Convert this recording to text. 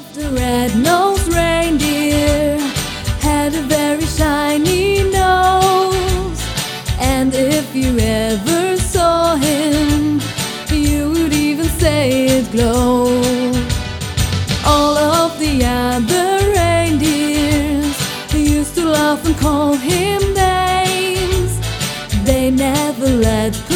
The red-nosed reindeer had a very shiny nose, and if you ever saw him, you would even say it glowed. All of the other reindeers used to laugh and call him names. They never let